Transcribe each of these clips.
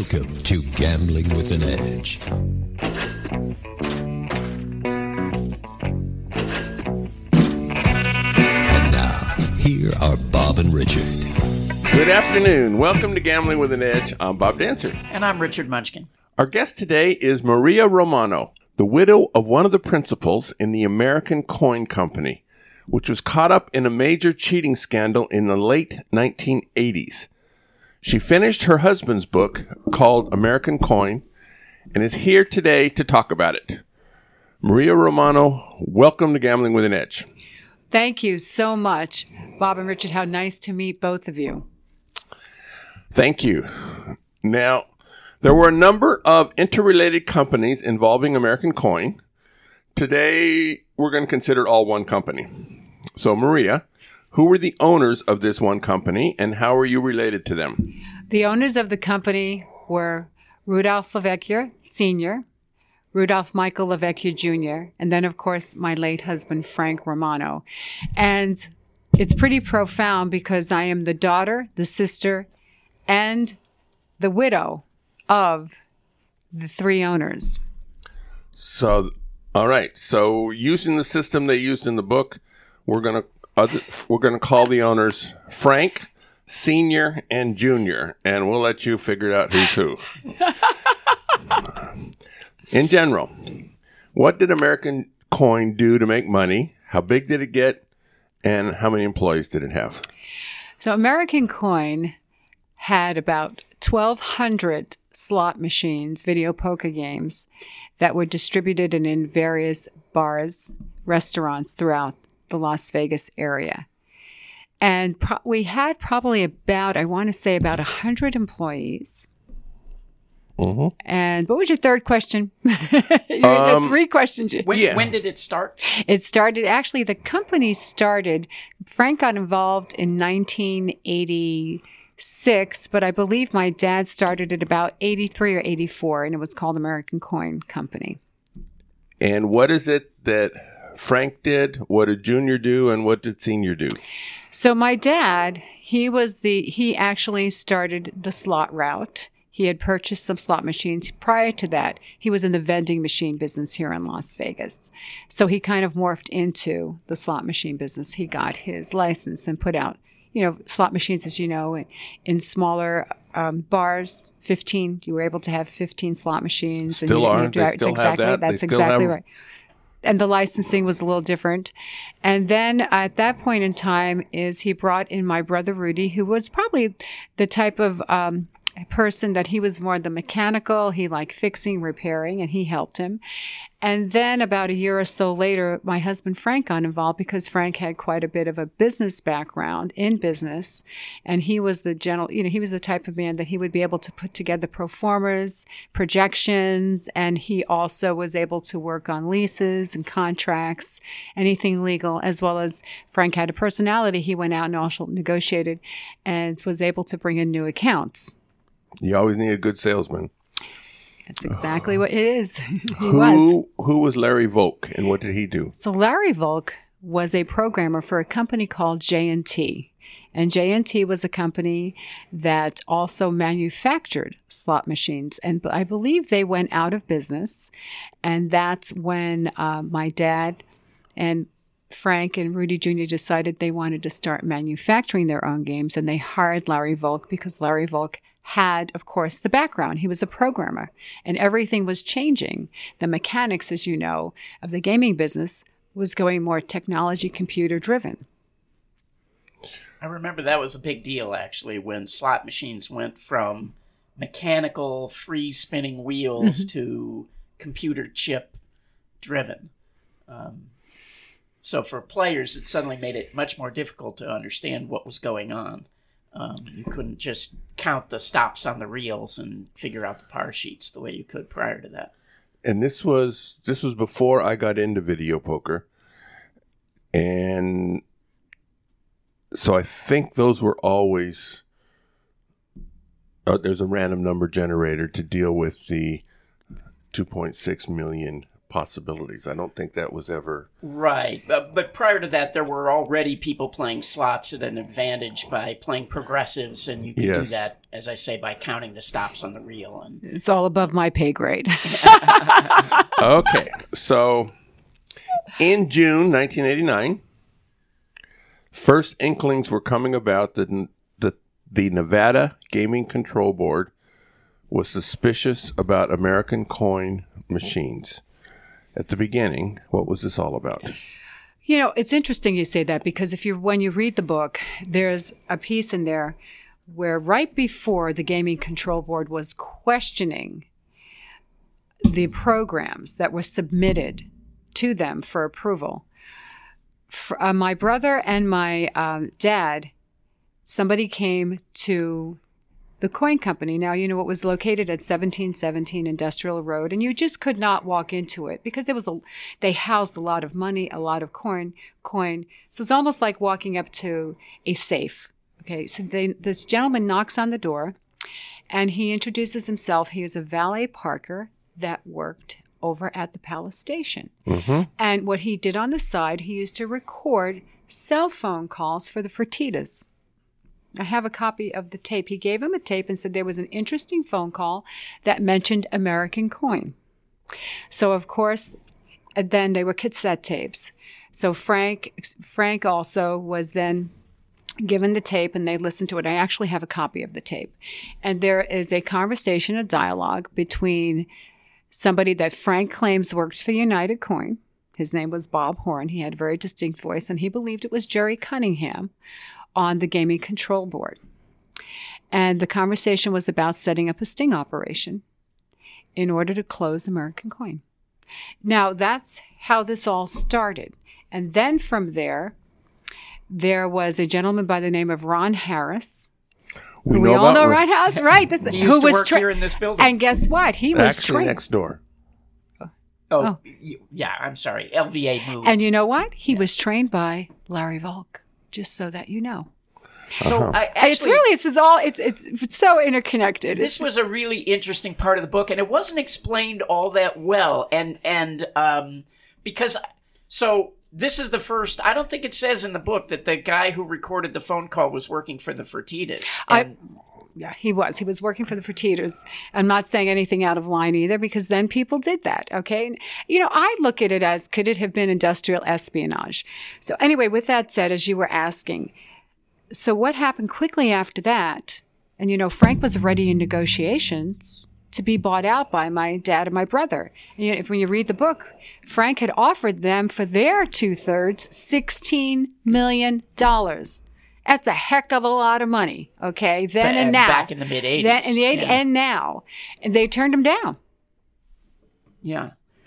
Welcome to Gambling with an Edge. And now, here are Bob and Richard. Good afternoon. Welcome to Gambling with an Edge. I'm Bob Dancer. And I'm Richard Munchkin. Our guest today is Maria Romano, the widow of one of the principals in the American Coin Company, which was caught up in a major cheating scandal in the late 1980s. She finished her husband's book called American Coin and is here today to talk about it. Maria Romano, welcome to Gambling with an Edge. Thank you so much, Bob and Richard. How nice to meet both of you. Thank you. Now, there were a number of interrelated companies involving American Coin. Today, we're going to consider all one company. So, Maria, who were the owners of this one company, and how are you related to them? The owners of the company were Rudolph LeVecchia Sr., Rudolph Michael LeVecchia Jr., and then, of course, my late husband, Frank Romano. And it's pretty profound because I am the daughter, the sister, and the widow of the three owners. So, all right. So, using the system they used in the book, we're going to call the owners Frank, Senior, and Junior, and we'll let you figure out who's who. In general, what did American Coin do to make money? How big did it get? And how many employees did it have? So American Coin had about 1,200 slot machines, video poker games, that were distributed in various bars, restaurants throughout the Las Vegas area. And we had probably about 100 employees. Mm-hmm. And what was your third question? You had three questions. When did it start? It started, actually, the company started, Frank got involved in 1986, but I believe my dad started at about 83 or 84, and it was called American Coin Company. And what is it that Frank did? What did Junior do? And what did Senior do? So my dad, he actually started the slot route. He had purchased some slot machines. Prior to that, he was in the vending machine business here in Las Vegas. So he kind of morphed into the slot machine business. He got his license and put out, slot machines, as you know, in smaller bars. 15, you were able to have 15 slot machines. Still are. They still have that. That's exactly right. And the licensing was a little different. And then at that point in time he brought in my brother Rudy, who was probably the type of person that he was more the mechanical. He liked fixing, repairing, and he helped him. And then about a year or so later, my husband Frank got involved because Frank had quite a bit of a business background in business. And he was he was the type of man that he would be able to put together pro formas, projections, and he also was able to work on leases and contracts, anything legal, as well as Frank had a personality. He went out and also negotiated and was able to bring in new accounts. You always need a good salesman. That's exactly what it is. Who was Larry Volk, and what did he do? So Larry Volk was a programmer for a company called J&T. And J&T was a company that also manufactured slot machines. And I believe they went out of business. And that's when my dad and Frank and Rudy Jr. decided they wanted to start manufacturing their own games. And they hired Larry Volk because Larry Volk had, of course, the background. He was a programmer, and everything was changing. The mechanics, as you know, of the gaming business was going more technology, computer-driven. I remember that was a big deal, actually, when slot machines went from mechanical, free-spinning wheels to computer chip-driven. So for players, it suddenly made it much more difficult to understand what was going on. You couldn't just count the stops on the reels and figure out the par sheets the way you could prior to that. And this was before I got into video poker. And so I think those were always there's a random number generator to deal with the 2.6 million possibilities. I don't think that was ever... Right. But prior to that, there were already people playing slots at an advantage by playing progressives, and you could do that, as I say, by counting the stops on the reel. And It's all above my pay grade. Okay, so in June 1989, first inklings were coming about that the Nevada Gaming Control Board was suspicious about American coin machines. At the beginning, what was this all about? You know, it's interesting you say that, because when you read the book, there's a piece in there where right before the Gaming Control Board was questioning the programs that were submitted to them for approval, my brother and my dad, somebody came to the coin company. Now, you know, it was located at 1717 Industrial Road, and you just could not walk into it because they housed a lot of money, a lot of coin. So it's almost like walking up to a safe. Okay, so this gentleman knocks on the door, and he introduces himself. He is a valet parker that worked over at the Palace Station. Mm-hmm. And what he did on the side, he used to record cell phone calls for the Fertittas. I have a copy of the tape. He gave him a tape and said there was an interesting phone call that mentioned American coin. So, of course, then they were cassette tapes. So Frank also was then given the tape, and they listened to it. I actually have a copy of the tape. And there is a conversation, a dialogue between somebody that Frank claims worked for United Coin. His name was Bob Horn. He had a very distinct voice, and he believed it was Jerry Cunningham on the Gaming Control Board. And the conversation was about setting up a sting operation in order to close American Coin. Now, that's how this all started. And then from there was a gentleman by the name of Ron Harris. We all know Ron Harris, right? He used to work here in this building. And guess what? He was actually next door. Oh, yeah, I'm sorry. LVA moved. And you know what? He was trained by Larry Volk, just so that you know. So it's so interconnected. This was a really interesting part of the book, and it wasn't explained all that well. And because this is the first. I don't think it says in the book that the guy who recorded the phone call was working for the Fertittas. Yeah, he was. He was working for the Fertittas. I'm not saying anything out of line either, because then people did that, okay? You know, I look at it as, could it have been industrial espionage? So anyway, with that said, as you were asking, so what happened quickly after that, and you know, Frank was already in negotiations to be bought out by my dad and my brother. And, you know, when you read the book, Frank had offered them for their 2/3 $16 million. That's a heck of a lot of money, okay? Then and now. Back in the mid-'80s. Then in the 80s and now. And they turned him down. Yeah.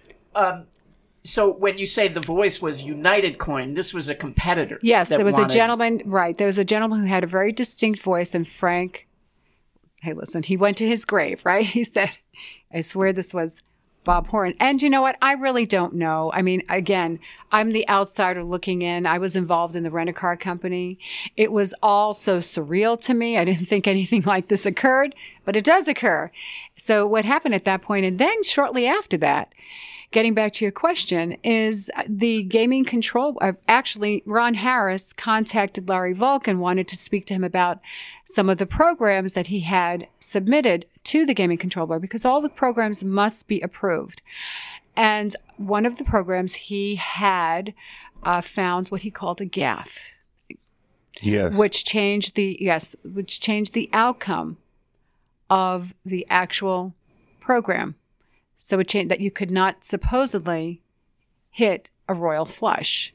So when you say the voice was United Coin, this was a competitor. Yes, there was a gentleman, right. There was a gentleman who had a very distinct voice, and Frank, hey, listen, he went to his grave, right? He said, I swear this was Bob Horn. And you know what? I really don't know. I mean, again, I'm the outsider looking in. I was involved in the rent-a-car company. It was all so surreal to me. I didn't think anything like this occurred, but it does occur. So what happened at that point, and then shortly after that, getting back to your question, is the Gaming Control, actually, Ron Harris contacted Larry Volk and wanted to speak to him about some of the programs that he had submitted to the Gaming Control Board, because all the programs must be approved. And one of the programs he had found what he called a gaffe. Yes. Which changed the outcome of the actual program. So it changed that you could not supposedly hit a royal flush.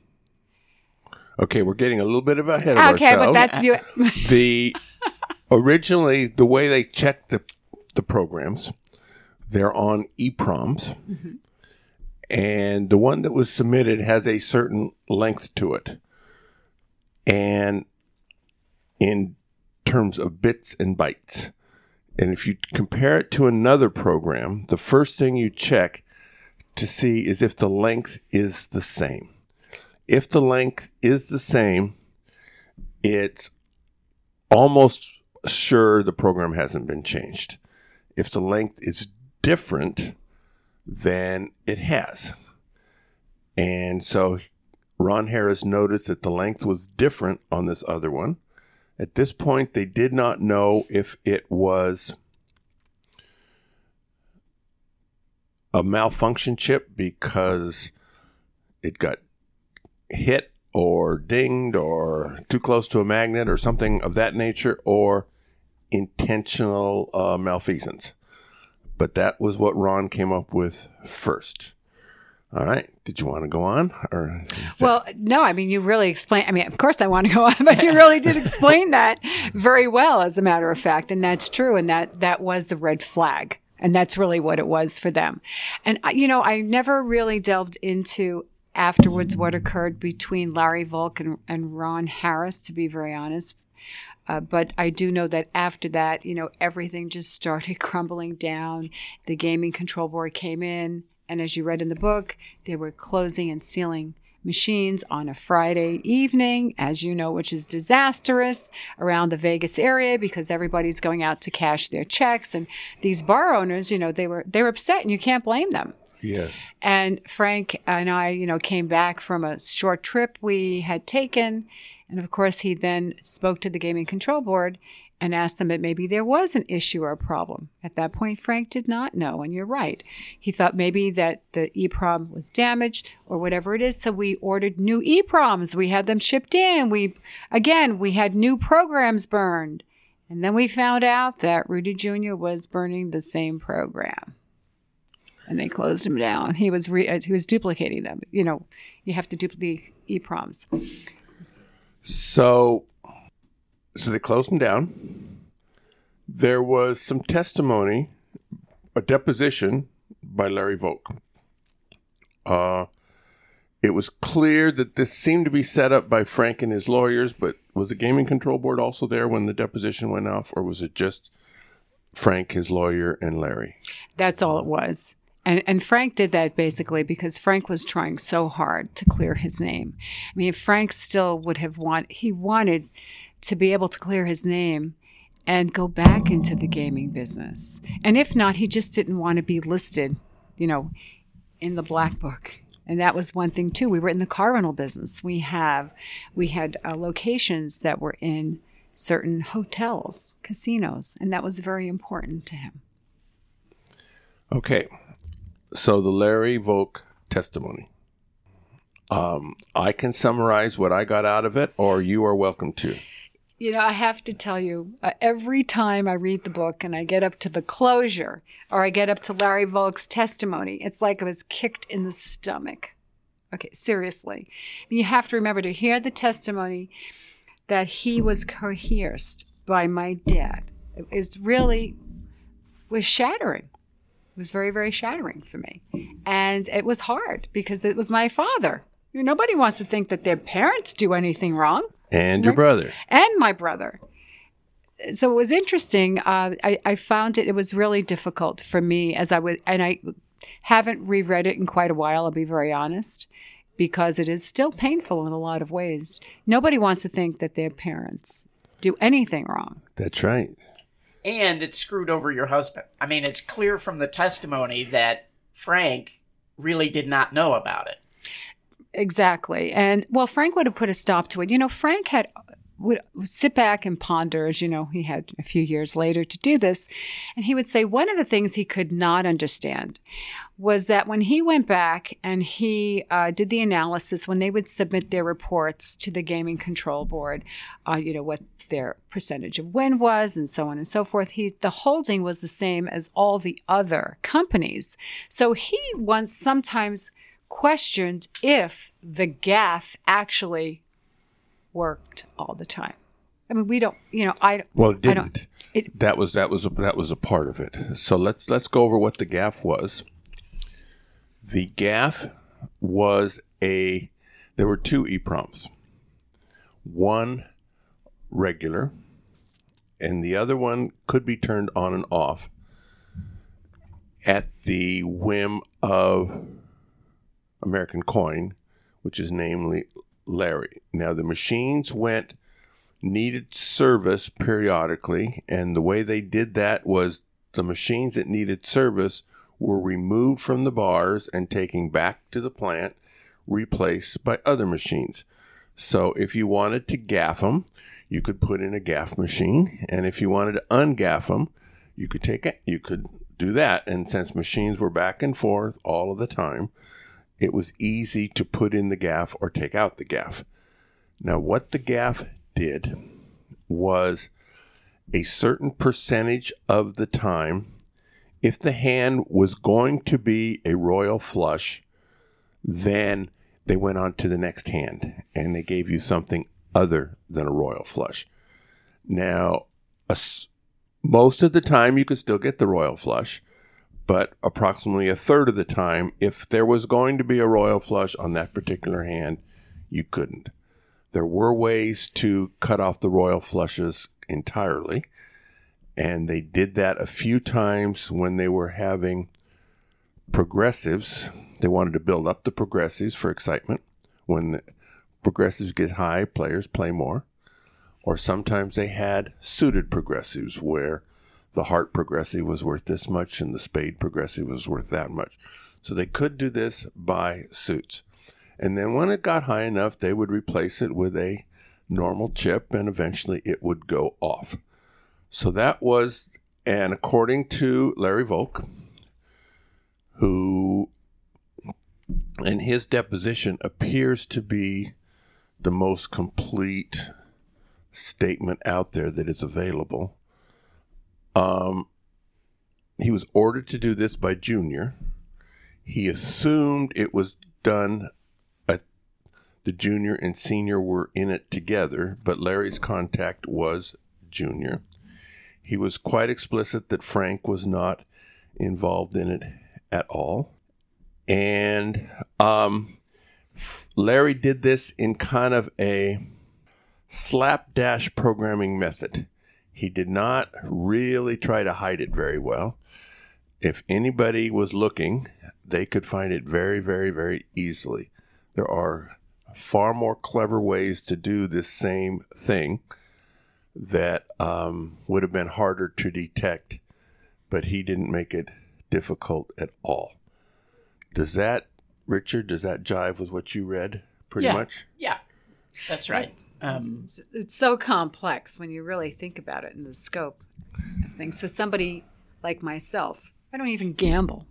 Okay, we're getting a little bit ahead of ourselves. Okay, but that's you. Originally, the way they checked the programs, they're on EPROMs, mm-hmm. and the one that was submitted has a certain length to it. And in terms of bits and bytes. And if you compare it to another program, the first thing you check to see is if the length is the same. If the length is the same, it's almost sure the program hasn't been changed. If the length is different, than it has. And so Ron Harris noticed that the length was different on this other one. At this point, they did not know if it was a malfunction chip because it got hit or dinged or too close to a magnet or something of that nature, or intentional malfeasance. But that was what Ron came up with first. All right. Did you want to go on? Or well, no, I mean, you really explained. I mean, of course I want to go on, but you really did explain that very well, as a matter of fact. And that's true. And that was the red flag. And that's really what it was for them. And, I never really delved into afterwards what occurred between Larry Volk and Ron Harris, to be very honest. But I do know that after that, everything just started crumbling down. The gaming control board came in. And as you read in the book, they were closing and sealing machines on a Friday evening, as you know, which is disastrous around the Vegas area because everybody's going out to cash their checks. And these bar owners, they were upset, and you can't blame them. Yes. And Frank and I, came back from a short trip we had taken. And of course, he then spoke to the gaming control board and asked them that maybe there was an issue or a problem. At that point, Frank did not know. And you're right. He thought maybe that the EEPROM was damaged or whatever it is. So we ordered new EEPROMs. We had them shipped in. We had new programs burned. And then we found out that Rudy Jr. was burning the same program. And they closed him down. He was duplicating them. You have to duplicate EEPROMs. So they closed him down. There was some testimony, a deposition by Larry Volk. It was clear that this seemed to be set up by Frank and his lawyers, but was the gaming control board also there when the deposition went off, or was it just Frank, his lawyer, and Larry? That's all it was. And Frank did that basically because Frank was trying so hard to clear his name. I mean, Frank still would have wanted to be able to clear his name and go back into the gaming business. And if not, he just didn't want to be listed, in the black book. And that was one thing too. We were in the car rental business. We had locations that were in certain hotels, casinos, and that was very important to him. Okay. So the Larry Volk testimony. I can summarize what I got out of it, or you are welcome to. I have to tell you, every time I read the book and I get up to the closure or I get up to Larry Volk's testimony, it's like I was kicked in the stomach. Okay, seriously. You have to remember to hear the testimony that he was coerced by my dad. It was shattering. It was very, very shattering for me. And it was hard because it was my father. Nobody wants to think that their parents do anything wrong. And your brother. And my brother. So it was interesting. I found it was really difficult for me and I haven't reread it in quite a while, I'll be very honest, because it is still painful in a lot of ways. Nobody wants to think that their parents do anything wrong. That's right. And it screwed over your husband. I mean, it's clear from the testimony that Frank really did not know about it. Exactly. And, Frank would have put a stop to it. Frank would sit back and ponder, as he had a few years later to do this. And he would say one of the things he could not understand was that when he went back and he did the analysis, when they would submit their reports to the Gaming Control Board, what their percentage of win was and so on and so forth, the holding was the same as all the other companies. So he once sometimes questioned if the GAF actually worked all the time. I mean, we don't, Well, it didn't. That was a part of it. So let's go over what the GAF was. The GAF was there were two EEPROMs. One regular, and the other one could be turned on and off at the whim of American Coin, which is namely Larry. Now, the machines needed service periodically, and the way they did that was the machines that needed service were removed from the bars and taken back to the plant, replaced by other machines. So if you wanted to gaff them, you could put in a gaff machine, and if you wanted to ungaff them, you could do that. And since machines were back and forth all of the time, it was easy to put in the gaff or take out the gaff. Now, what the gaff did was a certain percentage of the time, if the hand was going to be a royal flush, then they went on to the next hand and they gave you something other than a royal flush. Now, most of the time you could still get the royal flush, but approximately a third of the time, if there was going to be a royal flush on that particular hand, you couldn't. There were ways to cut off the royal flushes entirely, and they did that a few times when they were having progressives. They wanted to build up the progressives for excitement. When the progressives get high, players play more. Or sometimes they had suited progressives where the heart progressive was worth this much and the spade progressive was worth that much. So they could do this by suits. And then when it got high enough, they would replace it with a normal chip and eventually it would go off. So that was, and according to Larry Volk, who in his deposition appears to be the most complete statement out there that is available. He was ordered to do this by Junior. He assumed it was done the Junior and Senior were in it together, but Larry's contact was Junior. He was quite explicit that Frank was not involved in it at all. And Larry did this in kind of a slapdash programming method. He did not really try to hide it very well. If anybody was looking, they could find it very, very, very easily. There are far more clever ways to do this same thing that would have been harder to detect, but he didn't make it difficult at all. Richard, does that jive with what you read pretty much? Yeah, that's right. It's so complex when you really think about it in the scope of things. So somebody like myself, I don't even gamble.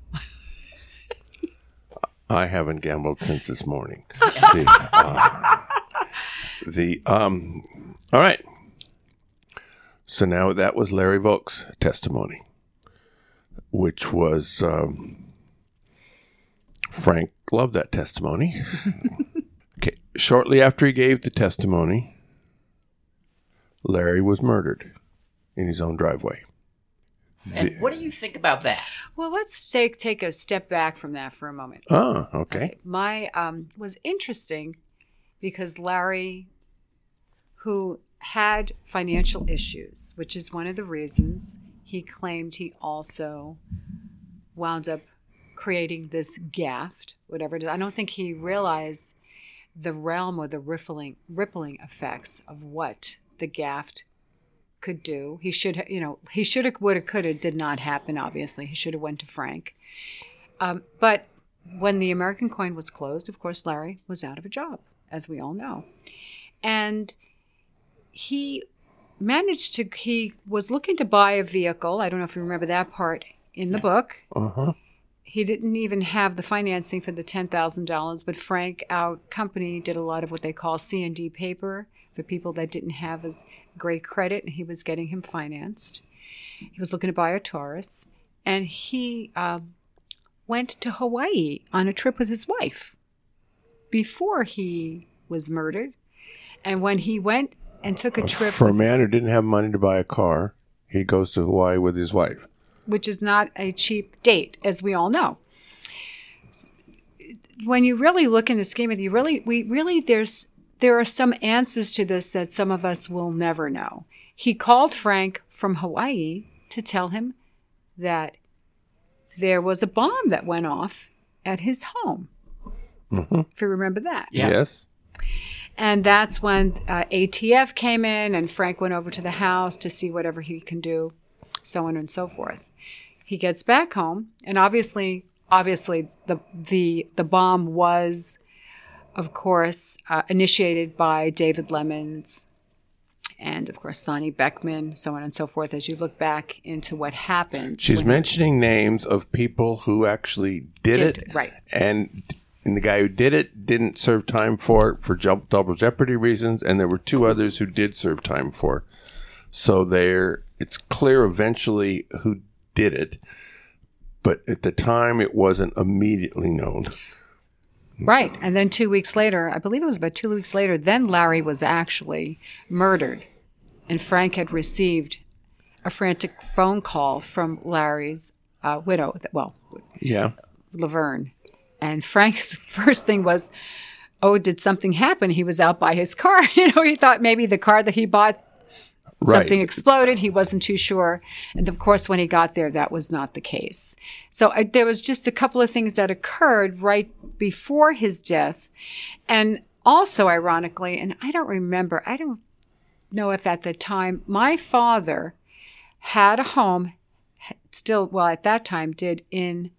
I haven't gambled since this morning. All right. So now that was Larry Volk's testimony, which was, Frank loved that testimony. Okay. Shortly after he gave the testimony, Larry was murdered in his own driveway. And what do you think about that? Well, let's take a step back from that for a moment. Oh, okay. My was interesting because Larry, who had financial issues, which is one of the reasons he claimed he also wound up creating this gaff, whatever it is. I don't think he realized the realm or the rippling effects of what the gaff could do. He should have, would have, could have, did not happen, obviously. He should have went to Frank. But when the American Coin was closed, of course, Larry was out of a job, as we all know. And he was looking to buy a vehicle. I don't know if you remember that part in the book. Uh-huh. He didn't even have the financing for the $10,000, but Frank, our company, did a lot of what they call C&D paper for people that didn't have as great credit, and he was getting him financed. He was looking to buy a Taurus, and he went to Hawaii on a trip with his wife before he was murdered. And when he went and took a trip... For a man who didn't have money to buy a car, he goes to Hawaii with his wife. Which is not a cheap date, as we all know. When you really look in the scheme of it, there are some answers to this that some of us will never know. He called Frank from Hawaii to tell him that there was a bomb that went off at his home. Mm-hmm. If you remember that. Yeah. Yes. And that's when ATF came in and Frank went over to the house to see whatever he can do, so on and so forth. he gets back home, and obviously the bomb was, of course, initiated by David Lemons and, of course, Sonny Beckman, so on and so forth, as you look back into what happened. She's mentioning names of people who actually did it. Right. And the guy who did it didn't serve time for it for double jeopardy reasons, and there were two others who did serve time for it. So it's clear eventually who did it, but at the time it wasn't immediately known. Right. And then 2 weeks later, I believe it was about 2 weeks later, then Larry was actually murdered. And Frank had received a frantic phone call from Larry's widow, Laverne. And Frank's first thing was, did something happen? He was out by his car. He thought maybe the car that he bought, something exploded. He wasn't too sure. And of course, when he got there, that was not the case. So there was just a couple of things that occurred right before his death. And also, ironically, and I don't know if at the time, my father had a home, at that time did, in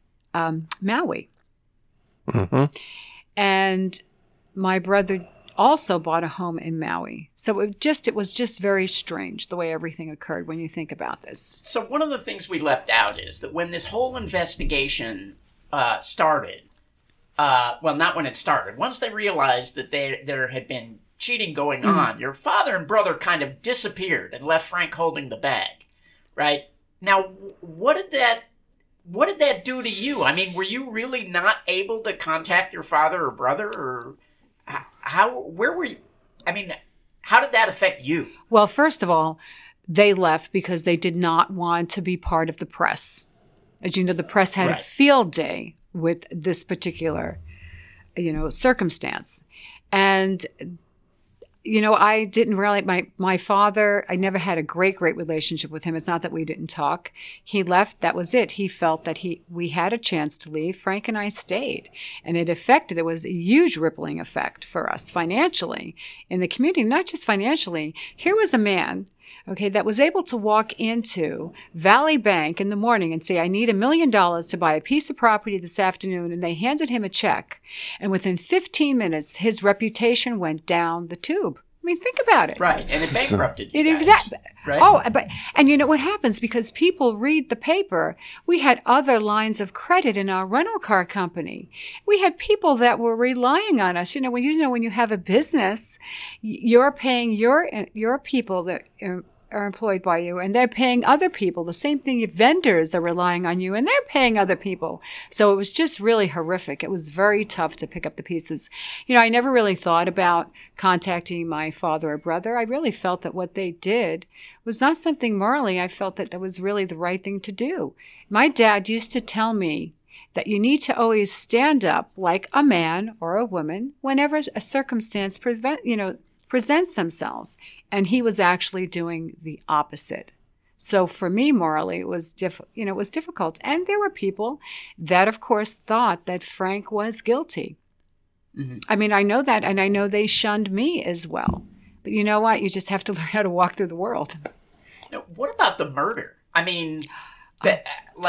Maui. Mm-hmm. And my brother also bought a home in Maui. So it was just very strange the way everything occurred when you think about this. So one of the things we left out is that when this whole investigation started, not when it started, once they realized that there had been cheating going on, your father and brother kind of disappeared and left Frank holding the bag, right? Now, what did that do to you? I mean, were you really not able to contact your father or brother, or where were you? I mean, how did that affect you? Well, first of all, they left because they did not want to be part of the press. As you know, the press had a field day with this particular, circumstance. And, I didn't really, my father, I never had a great relationship with him. It's not that we didn't talk. He left. That was it. He felt that we had a chance to leave. Frank and I stayed. And there was a huge rippling effect for us financially in the community, not just financially. Here was a man, that was able to walk into Valley Bank in the morning and say, I need $1 million to buy a piece of property this afternoon. And they handed him a check. And within 15 minutes, his reputation went down the tube. I mean, think about it. Right. And it bankrupted you guys. Exactly. Right? And you know what happens? Because people read the paper, we had other lines of credit in our rental car company. We had people that were relying on us. When you have a business, you're paying your people that are employed by you, and they're paying other people. The same thing, your vendors are relying on you, and they're paying other people. So it was just really horrific. It was very tough to pick up the pieces. I never really thought about contacting my father or brother. I really felt that what they did was not something morally. I felt that was really the right thing to do. My dad used to tell me that you need to always stand up like a man or a woman whenever a circumstance presents themselves. And he was actually doing the opposite. So for me, morally, it was difficult. And there were people that, of course, thought that Frank was guilty. Mm-hmm. I mean, I know that, and I know they shunned me as well. But you know what? You just have to learn how to walk through the world. Now, what about the murder? I mean, that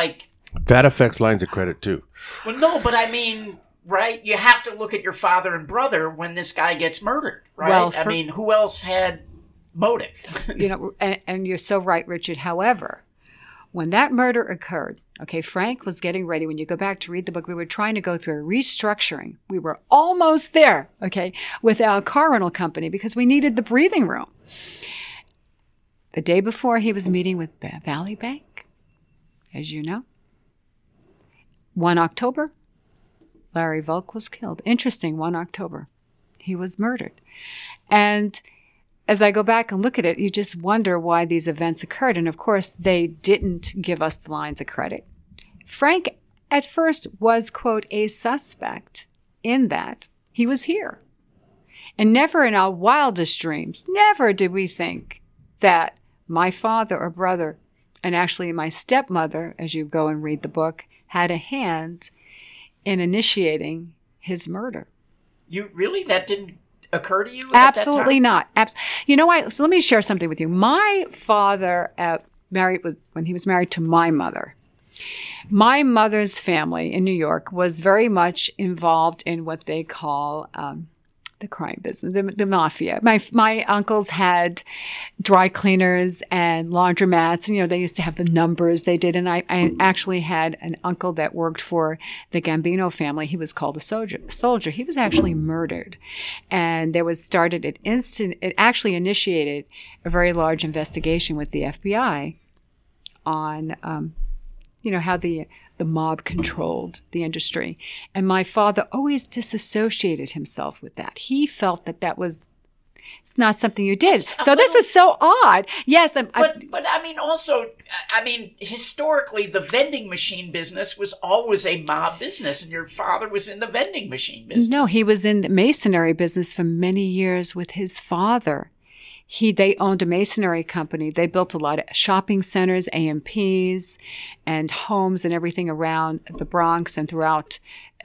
affects lines of credit too. Well, no, but I mean, right? You have to look at your father and brother when this guy gets murdered, right? Well, who else had motive? And you're so right, Richard. However, when that murder occurred, Frank was getting ready. When you go back to read the book, we were trying to go through a restructuring. We were almost there, with our car rental company because we needed the breathing room. The day before, he was meeting with Valley Bank, as you know. 1 October, Larry Volk was killed. Interesting, 1 October. He was murdered. And as I go back and look at it, you just wonder why these events occurred. And of course, they didn't give us the lines of credit. Frank, at first, was, quote, a suspect in that he was here. And never in our wildest dreams, never did we think that my father or brother, and actually my stepmother, as you go and read the book, had a hand in initiating his murder. That didn't occur to you? Absolutely not. You know what? So let me share something with you. My father when he was married to my mother, My mother's family in New York was very much involved in what they call the crime business, the mafia. My uncles had dry cleaners and laundromats, and they used to have the numbers they did. And I actually had an uncle that worked for the Gambino family. He was called a soldier. He was actually murdered, and it actually initiated a very large investigation with the FBI on how the mob controlled the industry. And my father always disassociated himself with that. He felt that was not something you did. So this was so odd. Yes. But I mean, also, historically, the vending machine business was always a mob business, and your father was in the vending machine business. No, he was in the masonry business for many years with his father. They owned a masonry company. They built a lot of shopping centers, AMPs, and homes and everything around the Bronx and throughout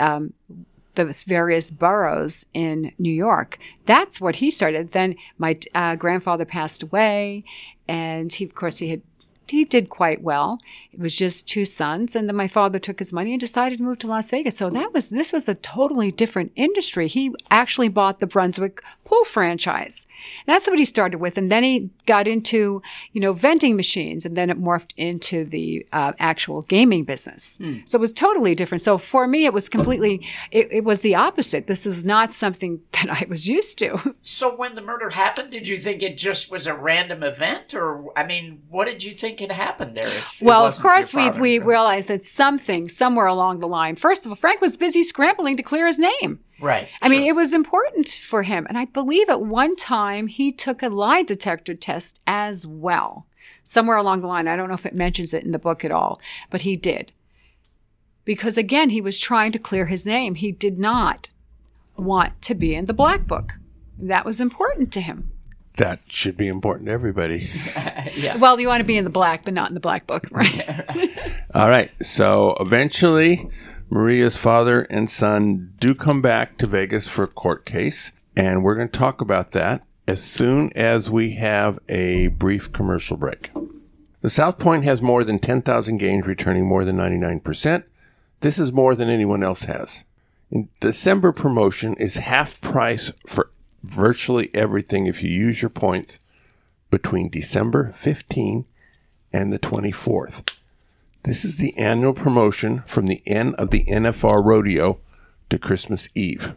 the various boroughs in New York. That's what he started. Then my grandfather passed away, and he did quite well. It was just 2 sons, and then my father took his money and decided to move to Las Vegas. So this was a totally different industry. He actually bought the Brunswick pool franchise. And that's what he started with, and then he got into vending machines, and then it morphed into the actual gaming business. So it was totally different. So for me, it was completely. It was the opposite. This was not something that I was used to. So when the murder happened, did you think it just was a random event, or what did you think had happened there? Well, of course, we realized that something somewhere along the line. First of all, Frank was busy scrambling to clear his name. Right. I mean, it was important for him. And I believe at one time he took a lie detector test as well. Somewhere along the line. I don't know if it mentions it in the book at all, but he did. Because again, he was trying to clear his name. He did not want to be in the black book. That was important to him. That should be important to everybody. Yeah. Well, you want to be in the black, but not in the black book, right? All right. So eventually, Maria's father and son do come back to Vegas for a court case, and we're going to talk about that as soon as we have a brief commercial break. The South Point has more than 10,000 games, returning more than 99%. This is more than anyone else has. In December promotion is half price for virtually everything if you use your points between December 15 and the 24th. This is the annual promotion from the end of the NFR Rodeo to Christmas Eve.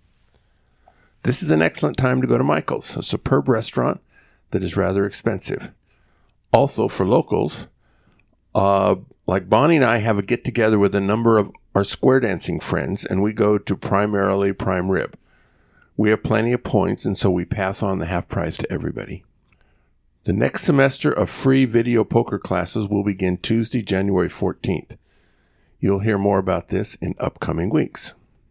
This is an excellent time to go to Michael's, a superb restaurant that is rather expensive. Also, for locals, like Bonnie and I have a get-together with a number of our square dancing friends, and we go to primarily Prime Rib. We have plenty of points, and so we pass on the half price to everybody. The next semester of free video poker classes will begin Tuesday, January 14th. You'll hear more about this in upcoming weeks.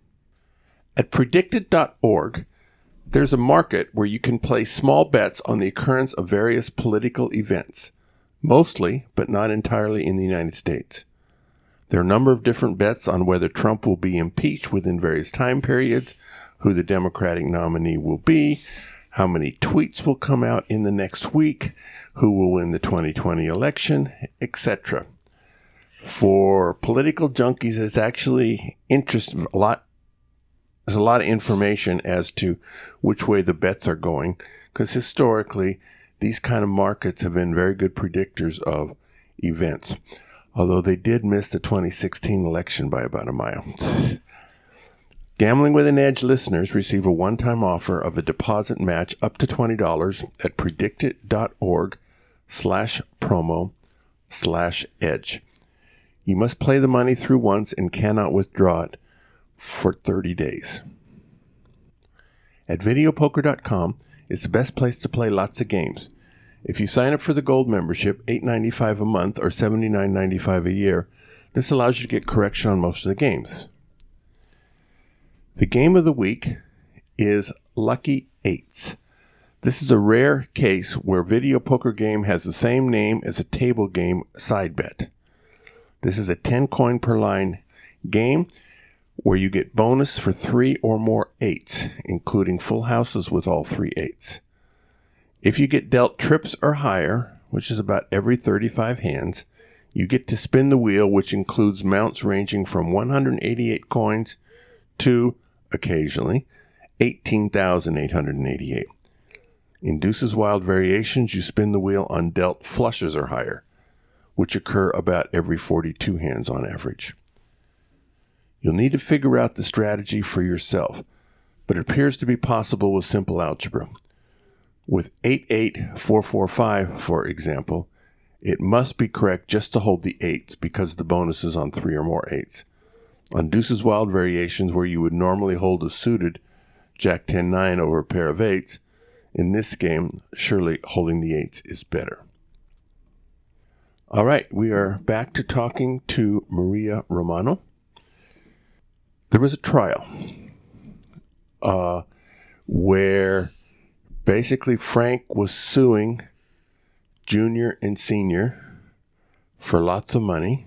At predicted.org, there's a market where you can place small bets on the occurrence of various political events, mostly, but not entirely, in the United States. There are a number of different bets on whether Trump will be impeached within various time periods, who the Democratic nominee will be, how many tweets will come out in the next week, who will win the 2020 election, etc. For political junkies, there's actually there's a lot of information as to which way the bets are going, because historically, these kind of markets have been very good predictors of events, although they did miss the 2016 election by about a mile. Gambling with an Edge listeners receive a one-time offer of a deposit match up to $20 at predictit.org/promo/edge. You must play the money through once and cannot withdraw it for 30 days. At videopoker.com is the best place to play lots of games. If you sign up for the gold membership, $8.95 a month or $79.95 a year, this allows you to get correction on most of the games. The game of the week is Lucky Eights. This is a rare case where video poker game has the same name as a table game side bet. This is a 10 coin per line game where you get bonus for 3 or more eights, including full houses with all 3 eights. If you get dealt trips or higher, which is about every 35 hands, You get to spin the wheel, which includes mounts ranging from 188 coins to, occasionally, 18,888. In Deuce's Wild Variations, you spin the wheel on dealt flushes or higher, which occur about every 42 hands on average. You'll need to figure out the strategy for yourself, but it appears to be possible with simple algebra. With 88445, for example, it must be correct just to hold the 8s because the bonus is on 3 or more 8s. On Deuce's Wild Variations, where you would normally hold a suited Jack 10-9 over a pair of 8s, in this game, surely holding the 8s is better. All right, we are back to talking to Maria Romano. There was a trial where basically Frank was suing Junior and Senior for lots of money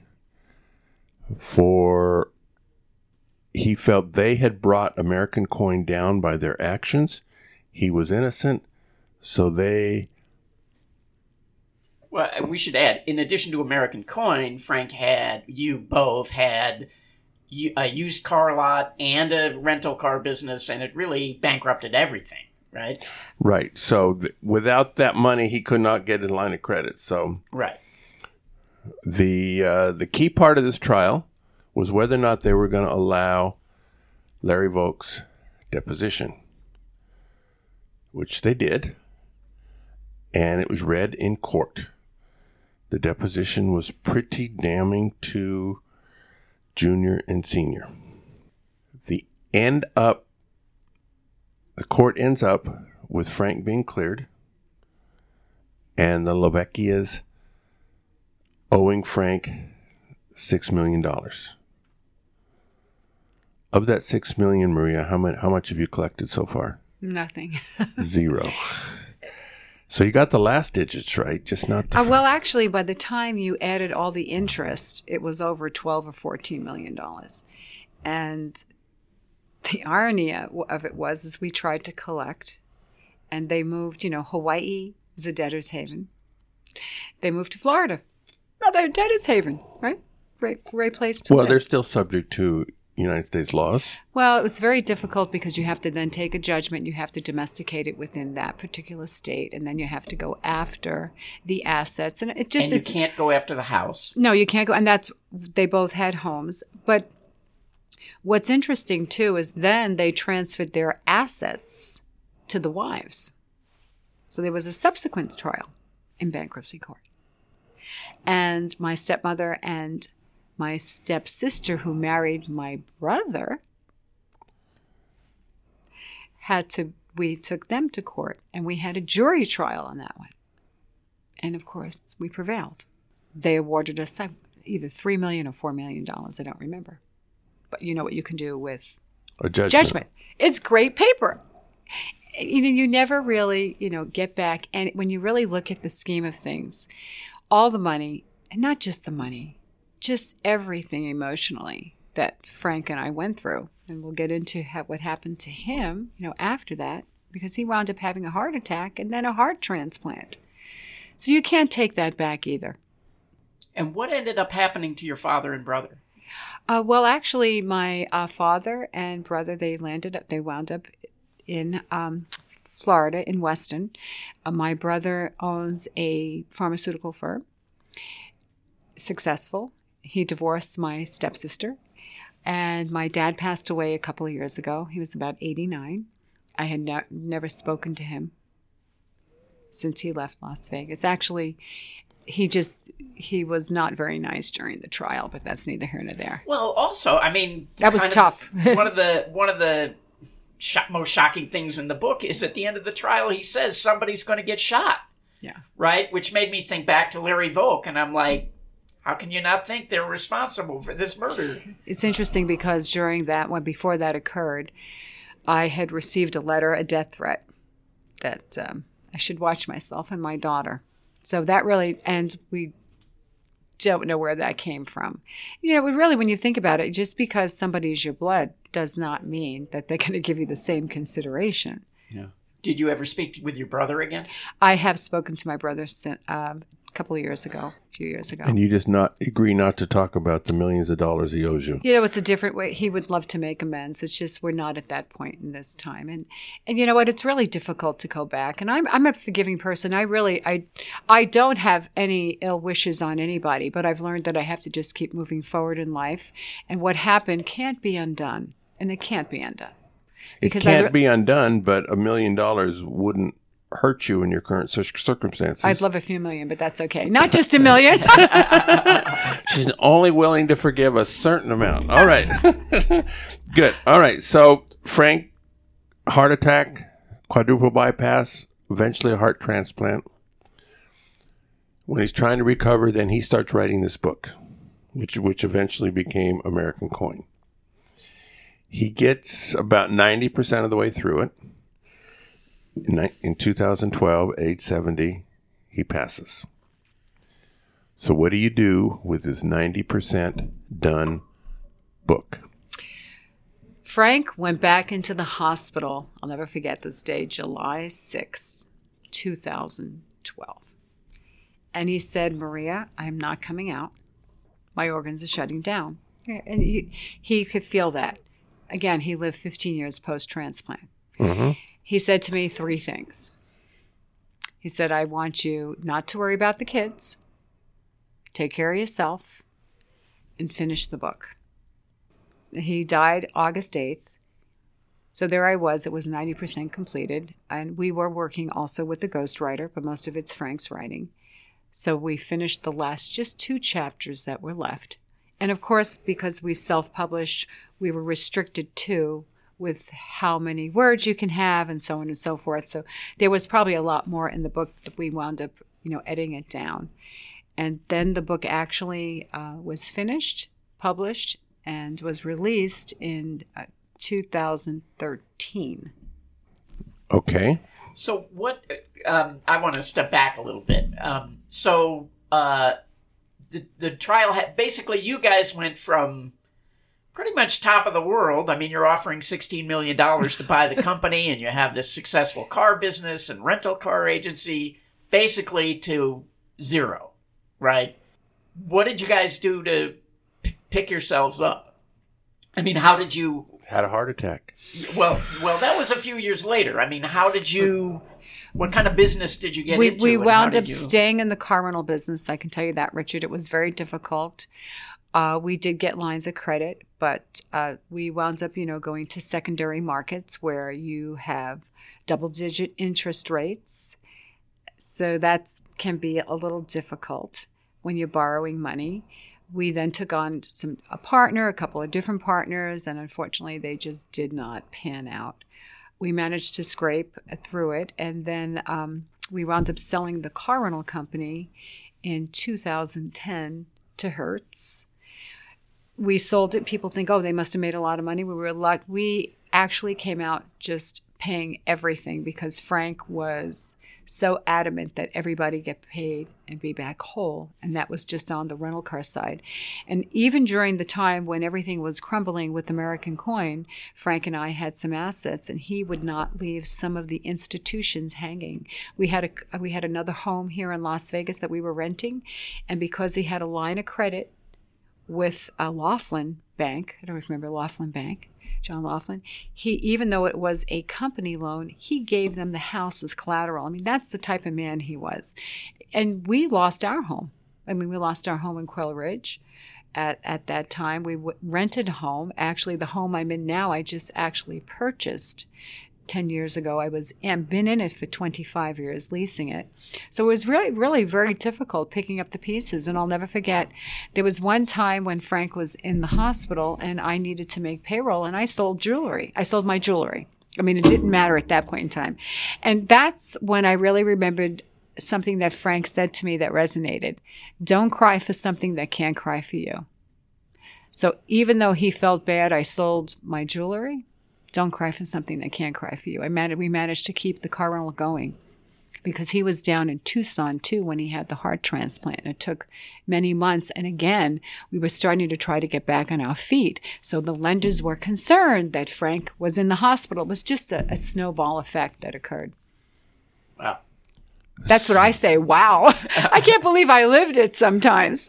for he felt they had brought American Coin down by their actions. He was innocent, so they... Well, we should add, in addition to American Coin, Frank both had a used car lot and a rental car business, and it really bankrupted everything, right? Right. So without that money, he could not get in line of credit. So right. The key part of this trial was whether or not they were going to allow Larry Volk's deposition, which they did, and it was read in court. The deposition was pretty damning to Junior and Senior. The court ends up with Frank being cleared and the LaVecchias owing Frank $6 million. Of that $6 million, Maria, how much have you collected so far? Nothing. 0. So you got the last digits right, just not the... well, actually, by the time you added all the interest, it was over $12 or $14 million. And the irony of it was we tried to collect, and they moved, Hawaii is a debtor's haven. They moved to Florida. Another debtor's haven, right? Great place to live. Well, they're still subject to United States laws. Well, it's very difficult because you have to then take a judgment. You have to domesticate it within that particular state, and then you have to go after the assets. And it just you can't go after the house. No, you can't go. And they both had homes. But what's interesting too is then they transferred their assets to the wives. So there was a subsequent trial in bankruptcy court, and my stepmother and my stepsister, who married my brother, we took them to court, and we had a jury trial on that one. And of course, we prevailed. They awarded us either $3 million or $4 million. I don't remember. But you know what you can do with a judgment. It's great paper. You never really, get back. And when you really look at the scheme of things, all the money, and not just the money, just everything emotionally that Frank and I went through. And we'll get into what happened to him, after that, because he wound up having a heart attack and then a heart transplant. So you can't take that back either. And what ended up happening to your father and brother? Well, actually, my father and brother, they wound up in Florida, in Weston. My brother owns a pharmaceutical firm. Successful. He divorced my stepsister, and my dad passed away a couple of years ago. He was about 89. I had never spoken to him since he left Las Vegas. Actually, he was not very nice during the trial, but that's neither here nor there. Well, also, that was tough. One of the most shocking things in the book is at the end of the trial, he says somebody's going to get shot. Yeah. Right? Which made me think back to Larry Volk, and I'm like, how can you not think they're responsible for this murder? It's interesting because before that occurred, I had received a death threat, that I should watch myself and my daughter. So that really, and we don't know where that came from. When you think about it, just because somebody is your blood does not mean that they're going to give you the same consideration. Yeah. Did you ever speak with your brother again? I have spoken to my brother couple of years ago, a few years ago. And you just agree not to talk about the millions of dollars he owes you. It's a different way. He would love to make amends. It's just we're not at that point in this time. And you know what? It's really difficult to go back. And I'm a forgiving person. I don't have any ill wishes on anybody, but I've learned that I have to just keep moving forward in life. And what happened can't be undone. And it can't be undone. It can't be undone, but $1 million wouldn't hurt you in your current circumstances. I'd love a few million, but that's okay. Not just $1 million. She's only willing to forgive a certain amount. All right. Good. All right. So Frank, heart attack, quadruple bypass, eventually a heart transplant. When he's trying to recover, then he starts writing this book, which eventually became American Coin. He gets about 90% of the way through it. In 2012, age 70, he passes. So what do you do with this 90% done book? Frank went back into the hospital. I'll never forget this day, July 6, 2012. And he said, Maria, I'm not coming out. My organs are shutting down. And he could feel that. Again, he lived 15 years post-transplant. Mm-hmm. He said to me 3 things. He said, I want you not to worry about the kids, take care of yourself, and finish the book. He died August 8th. So there I was. It was 90% completed. And we were working also with the ghostwriter, but most of it's Frank's writing. So we finished the last just 2 chapters that were left. And of course, because we self-published, we were restricted too with how many words you can have and so on and so forth. So there was probably a lot more in the book that we wound up, editing it down. And then the book actually was finished, published, and was released in 2013. Okay. So what, I want to step back a little bit. The trial had, basically you guys went from pretty much top of the world. I mean, you're offering $16 million to buy the company, and you have this successful car business and rental car agency, basically to zero, right? What did you guys do to pick yourselves up? I mean, how did you... Had a heart attack. Well, that was a few years later. I mean, how did you... What kind of business did you get into? We wound up staying in the car rental business. I can tell you that, Richard. It was very difficult. We did get lines of credit, but we wound up, going to secondary markets where you have double-digit interest rates. So that can be a little difficult when you're borrowing money. We then took on a couple of different partners, and unfortunately, they just did not pan out. We managed to scrape through it, and then we wound up selling the car rental company in 2010 to Hertz. We sold it. People think, they must have made a lot of money. We actually came out just paying everything because Frank was so adamant that everybody get paid and be back whole. And that was just on the rental car side. And even during the time when everything was crumbling with American Coin, Frank and I had some assets, and he would not leave some of the institutions hanging. We had another home here in Las Vegas that we were renting. And because he had a line of credit with a Laughlin Bank, I don't remember Laughlin Bank, John Laughlin, even though it was a company loan, he gave them the house as collateral. I mean, that's the type of man he was. And we lost our home. I mean, we lost our home in Quail Ridge at that time. We rented a home. Actually, the home I'm in now, I just actually purchased 10 years ago. Been in it for 25 years, leasing it. So it was really, really very difficult picking up the pieces. And I'll never forget, there was one time when Frank was in the hospital and I needed to make payroll, and I sold jewelry. I sold my jewelry. I mean, it didn't matter at that point in time. And that's when I really remembered something that Frank said to me that resonated. Don't cry for something that can't cry for you. So even though he felt bad, I sold my jewelry. Don't cry for something that can't cry for you. We managed to keep the car rental going because he was down in Tucson too when he had the heart transplant. And it took many months. And again, we were starting to try to get back on our feet. So the lenders were concerned that Frank was in the hospital. It was just a snowball effect that occurred. Wow. That's what I say. Wow. I can't believe I lived it sometimes.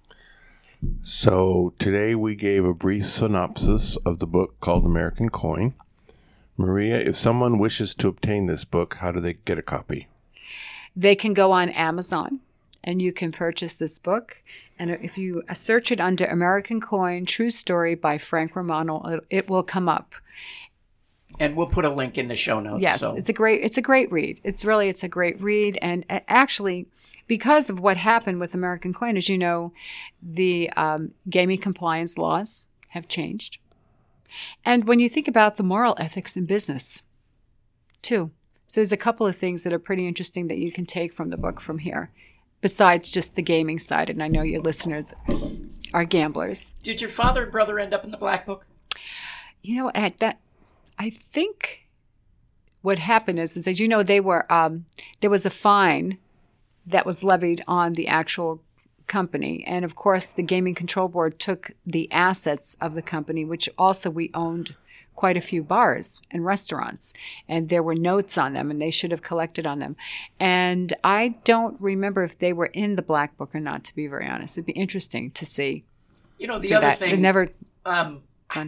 So today we gave a brief synopsis of the book called American Coin. Maria, if someone wishes to obtain this book, how do they get a copy? They can go on Amazon and you can purchase this book. And if you search it under American Coin, True Story by Frank Romano, it will come up. And we'll put a link in the show notes. Yes, so. it's a great read. It's a great read. And actually, because of what happened with American Coin, as you know, the gaming compliance laws have changed. And when you think about the moral ethics in business, too. So there's a couple of things that are pretty interesting that you can take from the book from here, besides just the gaming side. And I know your listeners are gamblers. Did your father and brother end up in the Black Book? You know, I think what happened is as you know, they were there was a fine that was levied on the actual company. And of course, the Gaming Control Board took the assets of the company, which also we owned quite a few bars and restaurants. And there were notes on them, and they should have collected on them. And I don't remember if they were in the Black Book or not, to be very honest. It'd be interesting to see. You know, the other thing... It never done.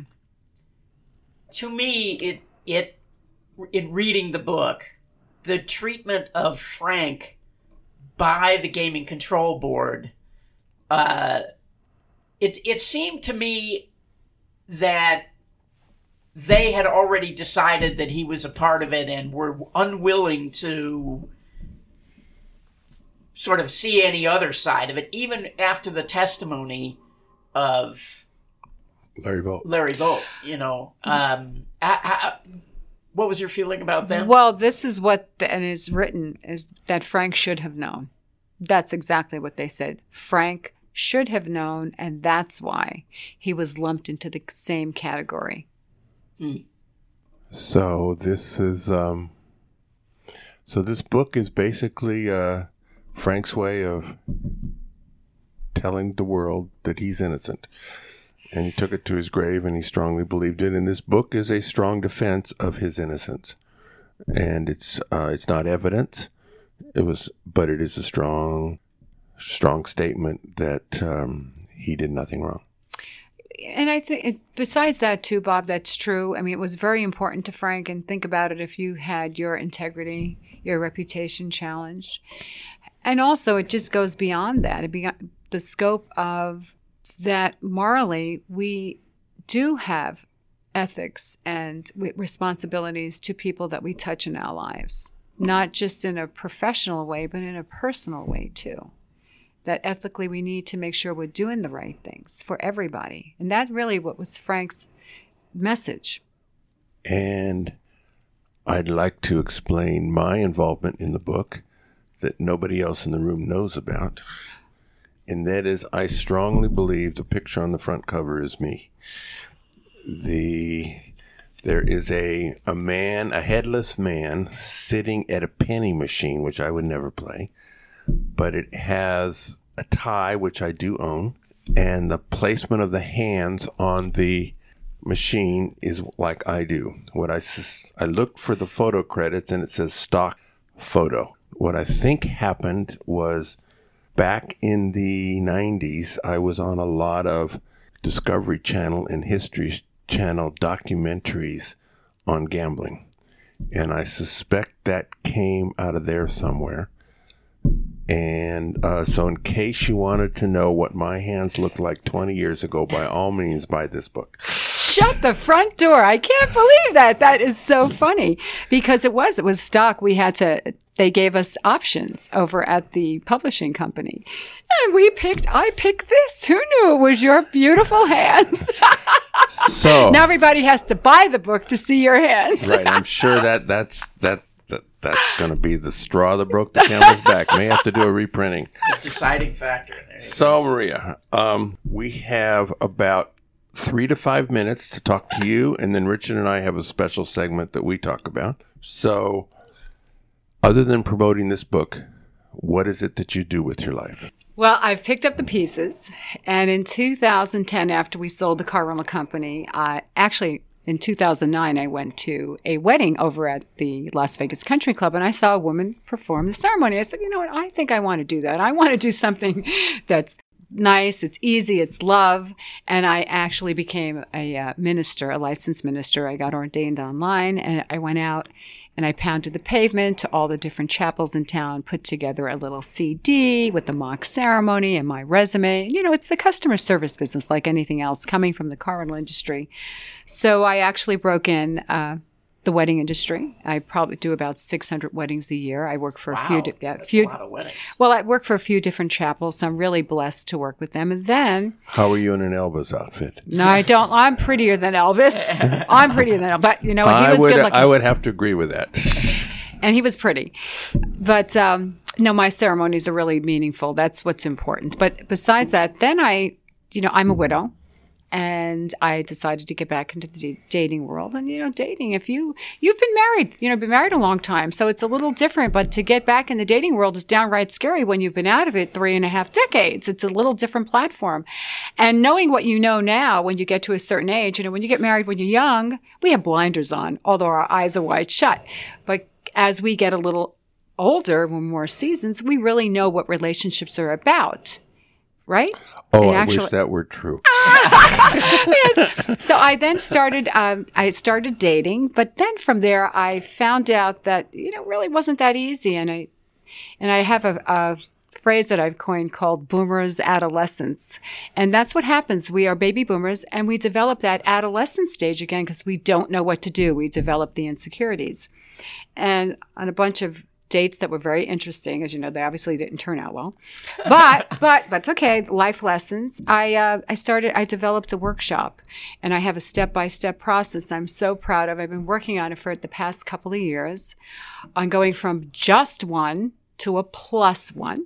To me, it in reading the book, the treatment of Frank by the Gaming Control Board, it seemed to me that they had already decided that he was a part of it and were unwilling to sort of see any other side of it, even after the testimony of Larry Vogt, you know. What was your feeling about them? Well, this is what is written, is that Frank should have known. That's exactly what they said. Frank should have known, and that's why he was lumped into the same category. So this is so this book is basically Frank's way of telling the world that he's innocent. And he took it to his grave, and he strongly believed it. And this book is a strong defense of his innocence. And it's not evidence. But it is a strong statement that he did nothing wrong. And I think, besides that too, Bob, that's true. I mean, it was very important to Frank. And think about it, if you had your integrity, your reputation challenged. And also, it just goes beyond that. Beyond the scope of that morally, we do have ethics and responsibilities to people that we touch in our lives, not just in a professional way, but in a personal way too. That ethically we need to make sure we're doing the right things for everybody. And that's really what was Frank's message. And I'd like to explain my involvement in the book that nobody else in the room knows about. And that is, I strongly believe the picture on the front cover is me. There is a man, a headless man, sitting at a penny machine, which I would never play. But it has a tie, which I do own. And the placement of the hands on the machine is like I do. I looked for the photo credits, and it says stock photo. What I think happened was, back in the 90s, I was on a lot of Discovery Channel and History Channel documentaries on gambling. And I suspect that came out of there somewhere. And so in case you wanted to know what my hands looked like 20 years ago, by all means, buy this book. Shut the front door. I can't believe that. That is so funny, because it was stock. They gave us options over at the publishing company. And I picked this. Who knew it was your beautiful hands? So now everybody has to buy the book to see your hands. Right. I'm sure that's going to be the straw that broke the camel's back. May have to do a reprinting. The deciding factor. So, Maria, we have about 3 to 5 minutes to talk to you, and then Richard and I have a special segment that we talk about. So, other than promoting this book, what is it that you do with your life? Well, I've picked up the pieces, and in 2010, after we sold the car rental company, in 2009, I went to a wedding over at the Las Vegas Country Club, and I saw a woman perform the ceremony. I said, you know what? I think I want to do that. I want to do something that's nice, it's easy, it's love. And I actually became a minister, a licensed minister. I got ordained online, and I went out and I pounded the pavement to all the different chapels in town, put together a little CD with the mock ceremony and my resume. You know, it's the customer service business like anything else, coming from the car rental industry. So I actually broke in the wedding industry. I probably do about 600 weddings a year. I work for That's a lot of weddings. Well, I work for a few different chapels, so I'm really blessed to work with them. And then... How are you in an Elvis outfit? No, I don't. I'm prettier than Elvis. I'm prettier than Elvis. But, you know, he was good looking. I would have to agree with that. And he was pretty. But, no, my ceremonies are really meaningful. That's what's important. But besides that, then I'm a widow. And I decided to get back into the dating world. And, you know, dating, if you've been married, been married a long time. So it's a little different. But to get back in the dating world is downright scary when you've been out of it 3.5 decades. It's a little different platform. And knowing what you know now, when you get to a certain age, when you get married when you're young, we have blinders on, although our eyes are wide shut. But as we get a little older, we're more seasoned, we really know what relationships are about. Right? Oh, I wish that were true. Yes. So I then started, I started dating, but then from there I found out that, it really wasn't that easy. And I have a phrase that I've coined called boomers adolescence. And that's what happens. We are baby boomers and we develop that adolescent stage again because we don't know what to do. We develop the insecurities. And on a bunch of dates that were very interesting. As you know, they obviously didn't turn out well, but it's okay. Life lessons. I developed a workshop, and I have a step-by-step process I'm so proud of. I've been working on it for the past couple of years on going from just one to a plus one.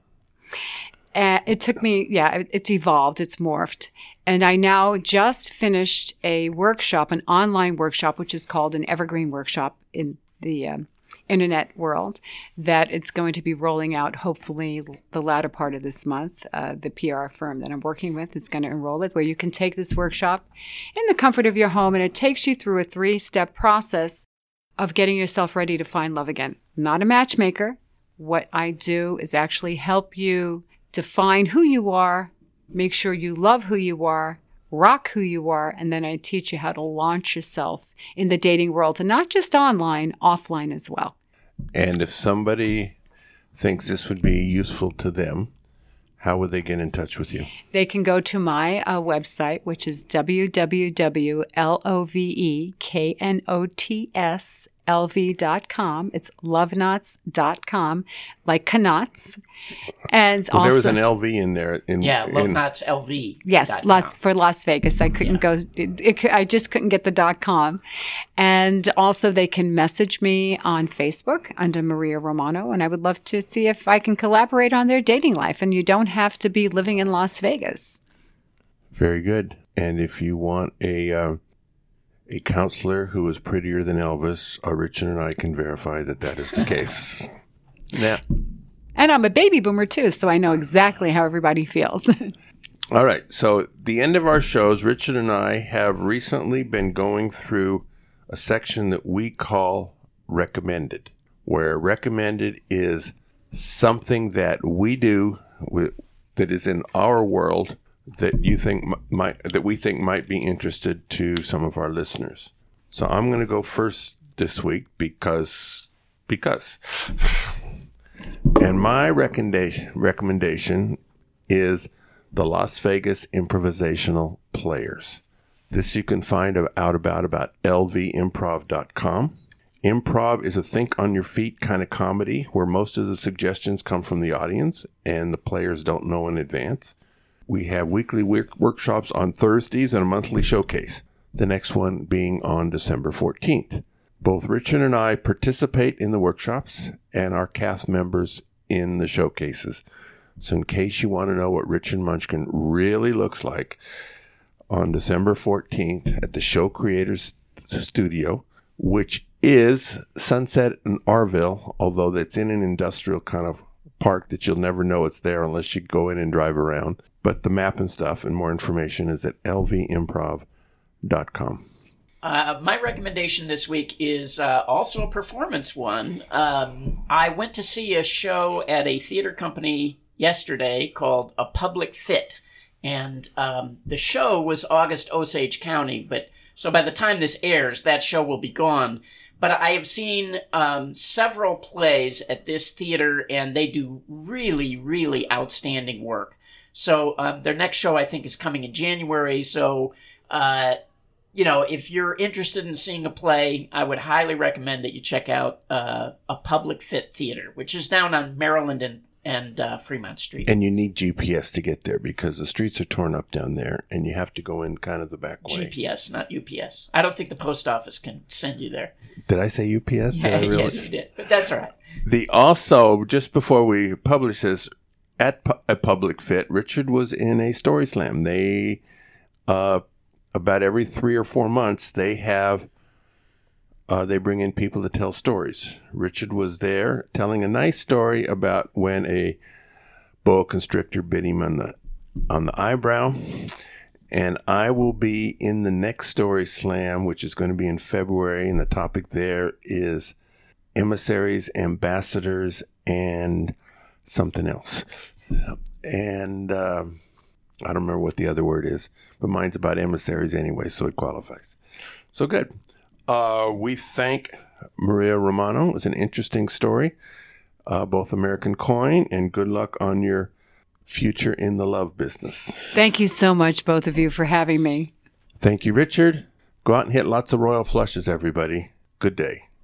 And it took me, it's evolved, it's morphed. And I now just finished a workshop, an online workshop, which is called an Evergreen Workshop in the internet world, that it's going to be rolling out hopefully the latter part of this month. The PR firm that I'm working with is going to enroll it, where you can take this workshop in the comfort of your home, and it takes you through a 3-step process of getting yourself ready to find love again. Not a matchmaker. What I do is actually help you define who you are, make sure you love who you are, rock who you are, and then I teach you how to launch yourself in the dating world, and not just online, offline as well. And if somebody thinks this would be useful to them, how would they get in touch with you? They can go to my website, which is www.loveknots.lv.com. It's loveknots.com, like Knots. And well, there was an LV in there. Loveknots LV. Yes, for Las Vegas. I couldn't go. I just couldn't get the .com. And also, they can message me on Facebook under Maria Romano, and I would love to see if I can collaborate on their dating life. And you don't have to be living in Las Vegas. Very good. And if you want a counselor who is prettier than Elvis, Richard and I can verify that is the case. Now, and I'm a baby boomer too, so I know exactly how everybody feels. All right. So the end of our shows, Richard and I have recently been going through a section that we call recommended, where recommended is something that we do that is in our world that we think might be interested to some of our listeners. So I'm going to go first this week because. And my recommendation is the Las Vegas Improvisational Players. This you can find out about lvimprov.com. Improv is a think on your feet kind of comedy where most of the suggestions come from the audience and the players don't know in advance. We have weekly workshops on Thursdays and a monthly showcase, the next one being on December 14th. Both Richard and I participate in the workshops and are cast members in the showcases. So in case you want to know what Richard Munchkin really looks like, on December 14th at the Show Creators Studio, which is Sunset in Arville, although that's in an industrial kind of park that you'll never know it's there unless you go in and drive around. But the map and stuff and more information is at lvimprov.com. My recommendation this week is also a performance one. I went to see a show at a theater company yesterday called A Public Fit. And the show was August Osage County, but so by the time this airs, that show will be gone. But I have seen several plays at this theater, and they do really, really outstanding work. So their next show, I think, is coming in January. So, if you're interested in seeing a play, I would highly recommend that you check out A Public Fit Theater, which is down on Maryland and Fremont Street. And you need GPS to get there because the streets are torn up down there, and you have to go in kind of the back way. GPS, not UPS. I don't think the post office can send you there. Did I say UPS? Did I really? Yes, you did. But that's all right. Also, just before we publish this, at A Public Fit, Richard was in a story slam. They, about every 3 or 4 months, they have... they bring in people to tell stories. Richard was there telling a nice story about when a boa constrictor bit him on the eyebrow. And I will be in the next story slam, which is going to be in February. And the topic there is emissaries, ambassadors, and something else. And I don't remember what the other word is, but mine's about emissaries anyway, so it qualifies. So good. We thank Maria Romano. It was an interesting story, both American Coin, and good luck on your future in the love business. Thank you so much, both of you, for having me. Thank you, Richard. Go out and hit lots of royal flushes, everybody. Good day.